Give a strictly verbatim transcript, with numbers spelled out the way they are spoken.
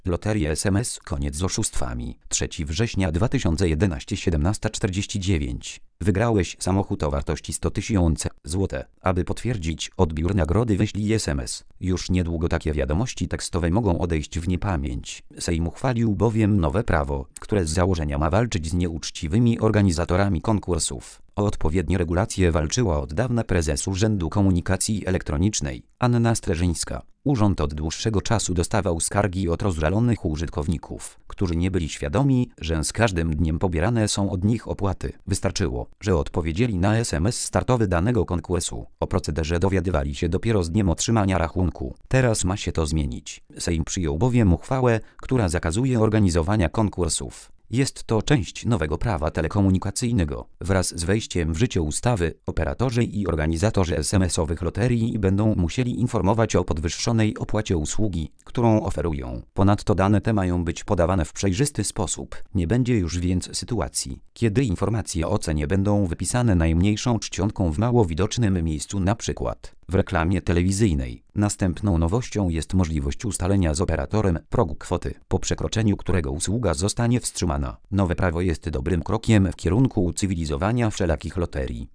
Loterie S M S koniec z oszustwami. trzeciego września dwa tysiące jedenastego, siedemnasta czterdzieści dziewięć. Wygrałeś samochód o wartości sto tysięcy złotych. Aby potwierdzić odbiór nagrody, wyślij S M S. Już niedługo takie wiadomości tekstowe mogą odejść w niepamięć. Sejm uchwalił bowiem nowe prawo, które z założenia ma walczyć z nieuczciwymi organizatorami konkursów. O odpowiednie regulacje walczyła od dawna prezes Urzędu Komunikacji Elektronicznej, Anna Streżyńska. Urząd od dłuższego czasu dostawał skargi od rozżalonych użytkowników, którzy nie byli świadomi, że z każdym dniem pobierane są od nich opłaty. Wystarczyło, że odpowiedzieli na S M S startowy danego konkursu. O procederze dowiadywali się dopiero z dniem otrzymania rachunku. Teraz ma się to zmienić. Sejm przyjął bowiem uchwałę, która zakazuje organizowania konkursów. Jest to część nowego prawa telekomunikacyjnego. Wraz z wejściem w życie ustawy, operatorzy i organizatorzy S M S-owych loterii będą musieli informować o podwyższonej opłacie usługi, którą oferują. Ponadto dane te mają być podawane w przejrzysty sposób. Nie będzie już więc sytuacji, kiedy informacje o cenie będą wypisane najmniejszą czcionką w mało widocznym miejscu, na przykład w reklamie telewizyjnej. Następną nowością jest możliwość ustalenia z operatorem progu kwoty, po przekroczeniu którego usługa zostanie wstrzymana. Nowe prawo jest dobrym krokiem w kierunku ucywilizowania wszelakich loterii.